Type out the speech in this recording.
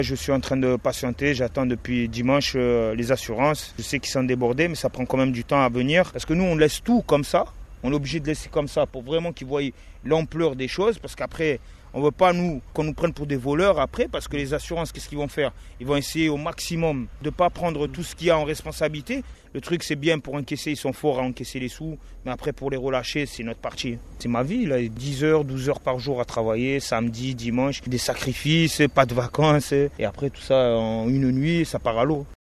Je suis en train de patienter, j'attends depuis dimanche les assurances. Je sais qu'ils sont débordés, mais ça prend quand même du temps à venir. Parce que nous, on laisse tout comme ça. On est obligé de laisser comme ça pour vraiment qu'ils voient l'ampleur des choses. Parce qu'après, on ne veut pas qu'on nous prenne pour des voleurs après. Parce que les assurances, qu'est-ce qu'ils vont faire? Ils vont essayer au maximum de ne pas prendre tout ce qu'il y a en responsabilité. Le truc, c'est bien pour encaisser, ils sont forts à encaisser les sous. Mais après, pour les relâcher, c'est notre partie. C'est ma vie, là, 10 heures, 12 heures par jour à travailler, samedi, dimanche, des sacrifices, pas de vacances. Et après, tout ça, en une nuit, ça part à l'eau.